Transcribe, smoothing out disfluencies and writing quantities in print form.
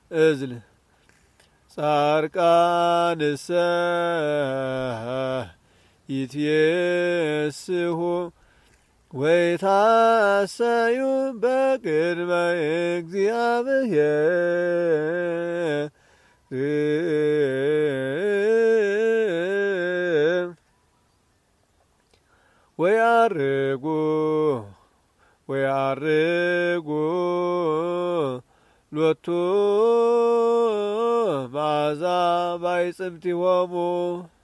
እዝል ጻርቃንሰ ይትየስሑ ወይታሰዩ በቅድመ እግዚአብሔር ወያርጉ ሎቱ መዓዛ ባይጽምቲሆሙ